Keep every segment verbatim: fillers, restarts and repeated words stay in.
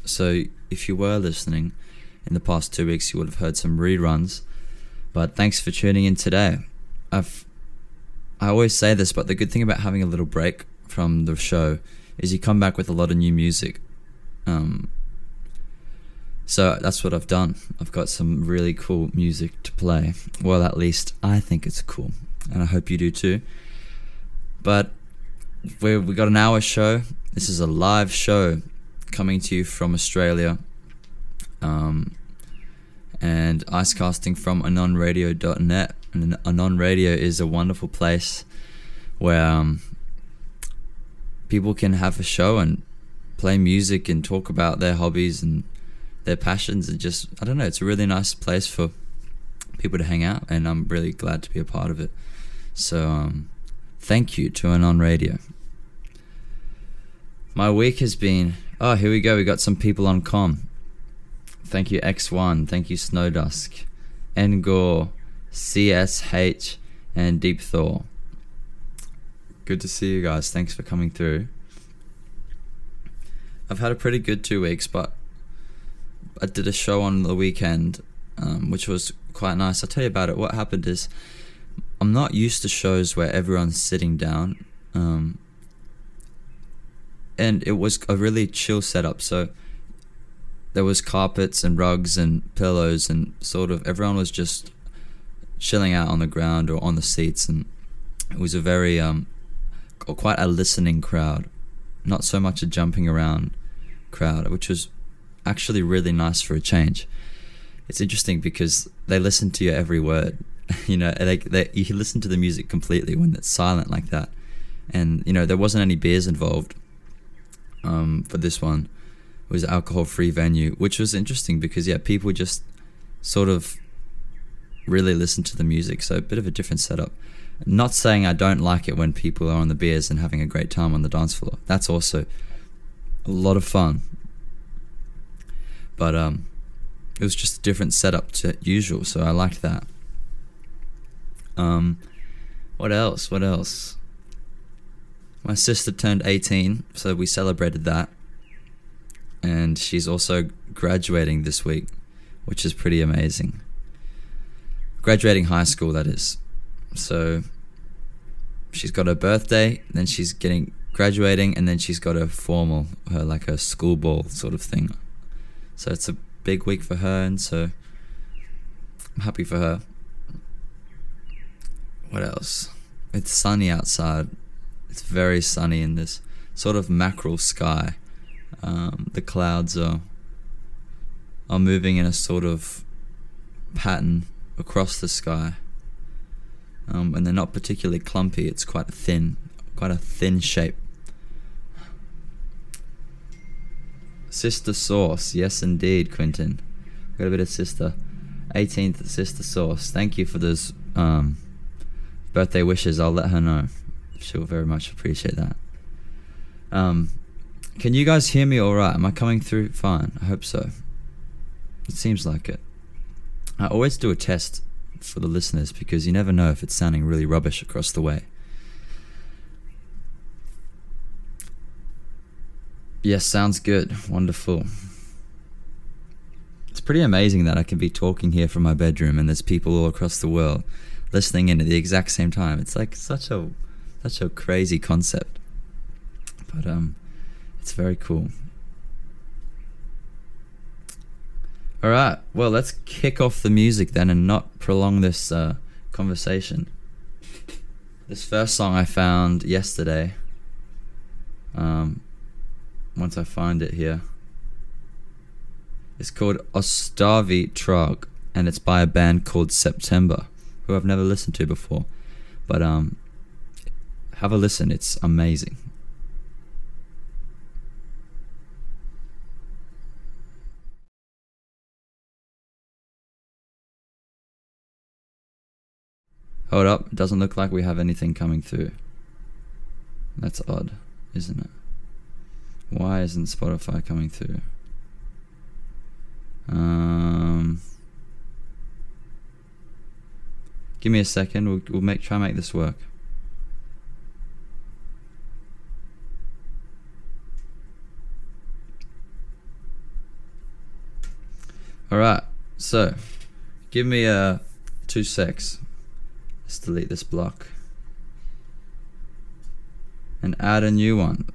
So if you were listening in the past two weeks, you would have heard some reruns. But thanks for tuning in today. I've I always say this, but the good thing about having a little break from the show is you come back with a lot of new music. Um, so that's what I've done. I've got some really cool music to play. Well, at least I think it's cool, and I hope you do too. But we we got an hour show. This is a live show coming to you from Australia, um, and icecasting from anon radio dot net. And Anon Radio is a wonderful place where um, people can have a show and play music and talk about their hobbies and their passions, and just, I don't know, it's a really nice place for people to hang out, and I'm really glad to be a part of it. So um, thank you to Anon Radio. My week has been, oh, here we go, we got some people on comm. Thank you X one, thank you Snowdusk, Ngor, C S H, and Deep Thor. Good to see you guys. Thanks for coming through. I've had a pretty good two weeks, but I did a show on the weekend, um, which was quite nice. I'll tell you about it. What happened is, I'm not used to shows where everyone's sitting down, um, and it was a really chill setup. So there was carpets and rugs and pillows, and sort of everyone was just chilling out on the ground or on the seats, and it was a very um quite a listening crowd, not so much a jumping around crowd, which was actually really nice for a change. It's interesting because they listen to your every word. You know, they, they you listen to the music completely when it's silent like that. And you know, there wasn't any beers involved um for this one. It was an alcohol-free venue, which was interesting because yeah, people just sort of really listen to the music, so a bit of a different setup. Not saying I don't like it when people are on the beers and having a great time on the dance floor. That's also a lot of fun. But um, it was just a different setup to usual, so I liked that. Um, what else? What else? My sister turned eighteen, so we celebrated that. And she's also graduating this week, which is pretty amazing. Graduating high school, that is. So she's got her birthday, then she's getting graduating, and then she's got her formal, her like a school ball sort of thing. So it's a big week for her, and so I'm happy for her. What else? It's sunny outside. It's very sunny in this sort of mackerel sky. Um, the clouds are are moving in a sort of pattern across the sky, um, and they're not particularly clumpy. It's quite thin, quite a thin shape. Sister Sauce, yes indeed, Quentin. Got a bit of sister. eighteenth Sister Sauce. Thank you for those um, birthday wishes. I'll let her know. She'll very much appreciate that. Um, can you guys hear me all right? Am I coming through fine? I hope so. It seems like it. I always do a test for the listeners because you never know if it's sounding really rubbish across the way. Yes, sounds good. Wonderful. It's pretty amazing that I can be talking here from my bedroom and there's people all across the world listening in at the exact same time. It's like such a such a crazy concept. But um it's very cool. Alright, well, let's kick off the music then and not prolong this uh, conversation. This first song I found yesterday, um, once I find it here, it's called Ostavi Trog, and it's by a band called September, who I've never listened to before. But um, have a listen, it's amazing. Hold up, it doesn't look like we have anything coming through. That's odd, isn't it? Why isn't Spotify coming through? Um, give me a second, we'll, we'll make try and make this work. Alright, so give me uh, two secs. Let's delete this block and add a new one.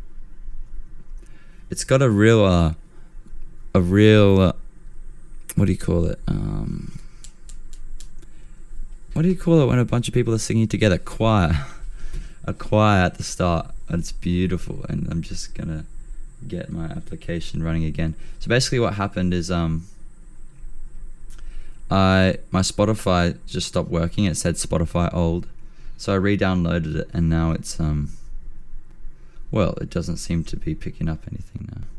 It's got a real, uh, a real, uh, what do you call it? Um, what do you call it when a bunch of people are singing together? Choir. A choir at the start. And it's beautiful. And I'm just gonna get my application running again. So basically what happened is um I my Spotify just stopped working. It said Spotify old. So I re-downloaded it and now it's um well, it doesn't seem to be picking up anything now.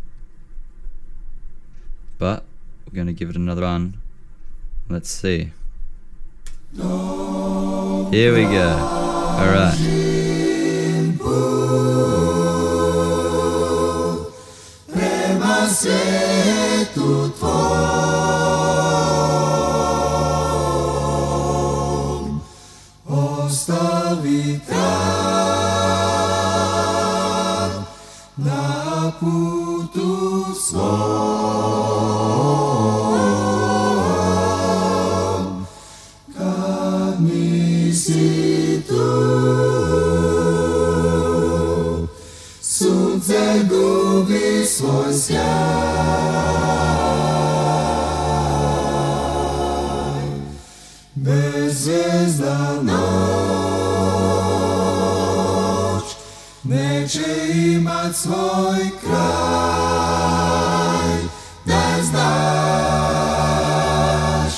But we're gonna give it another run. Let's see. Here we go. Alright. Svetu Tvojom ostavi trag na putu svom, kad nisi tu, sunce gubi svoj sjaj, bezvezda noć neće imat svoj kraj, da znaš,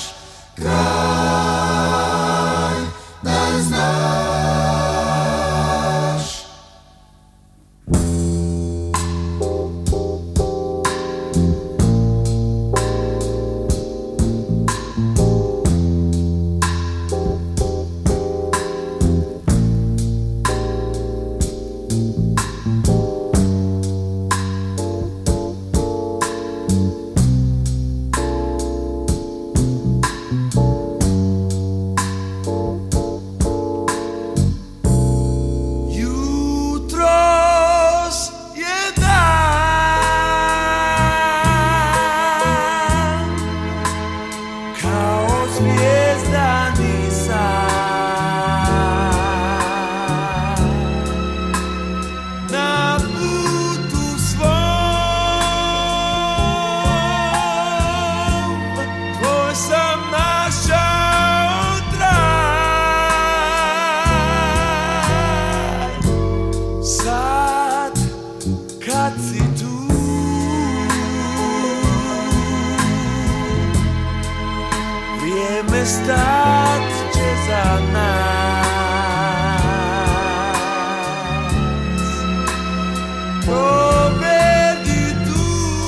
kraj, da znaš. Stat će za nas pobedi tu,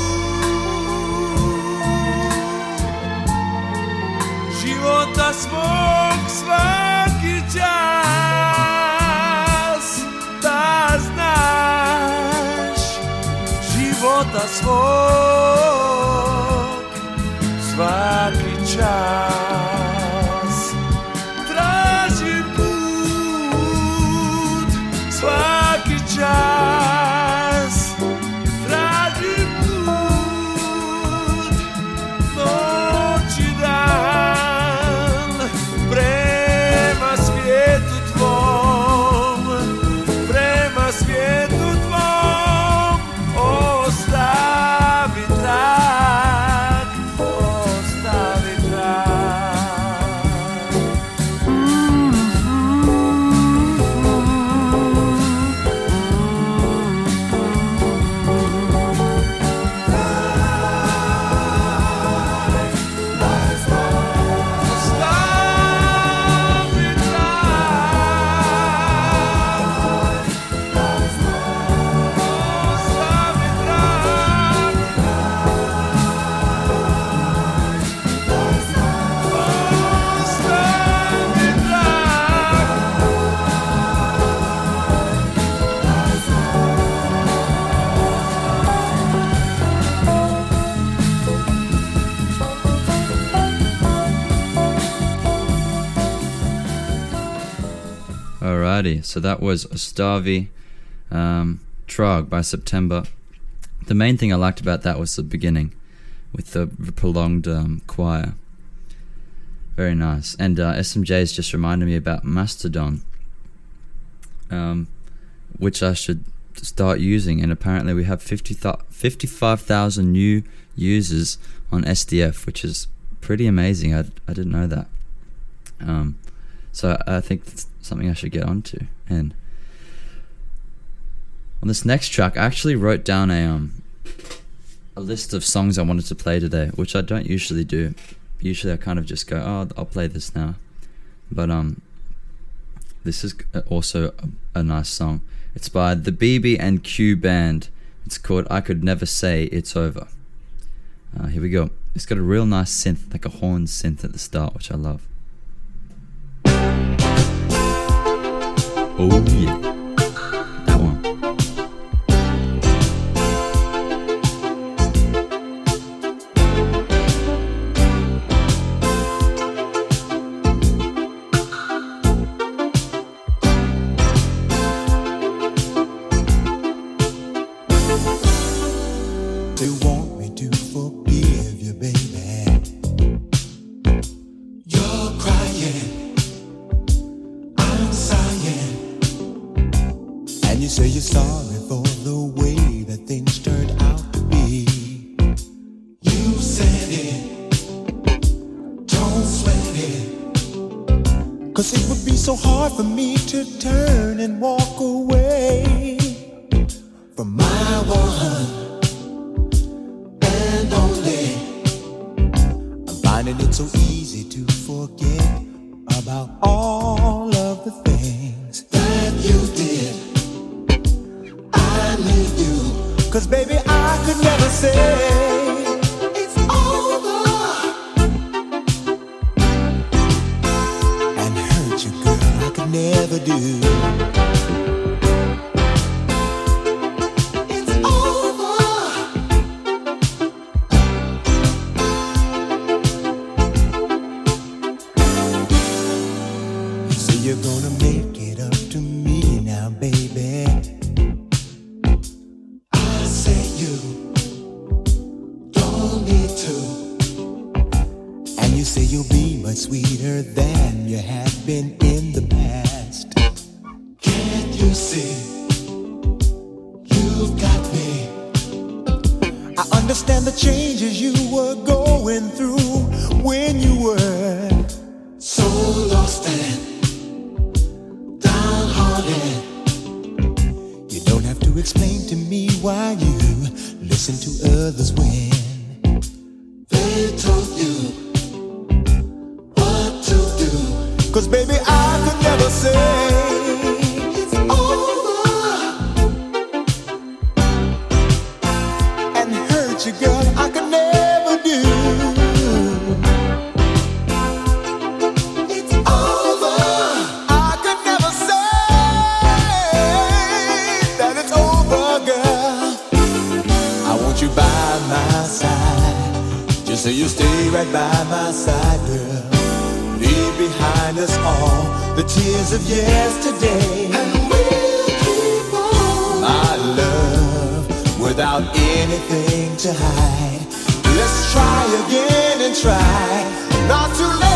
života svog svaki čas, da znaš, života svog svaki čas. Čas, tražim put, noć i dan, prema svijetu tvom, prema svijetu tvom, ostavi trag, ostavi trag. Alrighty, so that was Ostavi um, Trog by September. The main thing I liked about that was the beginning, with the prolonged um, choir. Very nice. And uh, S M J's just reminded me about Mastodon, um, which I should start using. And apparently we have fifty th- fifty-five thousand new users on S D F, which is pretty amazing. I, I didn't know that. Um, so I think it's something I should get onto. And on this next track, I actually wrote down a um a list of songs I wanted to play today, which I don't usually do. Usually I kind of just go, oh, I'll play this now. But um, this is also a, a nice song. It's by the B B and Q Band. It's called I Could Never Say It's Over. Uh, here we go. It's got a real nice synth, like a horn synth at the start, which I love. Oh yeah, that one. They want me to forgive you, baby. You're crying, I'm sighing, and you say you're sorry for the way that things turned out to be. You said it, don't sweat it, 'cause it would be so hard for me to turn and walk away from my one. Finding it so easy to forget about all of the things that you did. I need you, 'cause baby I could never say it's over and hurt you, girl, I could never do. You're gonna make it up to me now, baby. I say you don't need to, and you say you'll be much sweeter than you have been in the past. Can't you see? You've got me. I understand the changes you were going through when you were so lost and you don't have to explain to me why you listen to others when they told you what to do. 'Cause baby I could never say it's over and hurt you, girl, I could never do. So you stay right by my side, girl. Leave behind us all the tears of yesterday, and we'll keep on, my love, without anything to hide. Let's try again and try not to let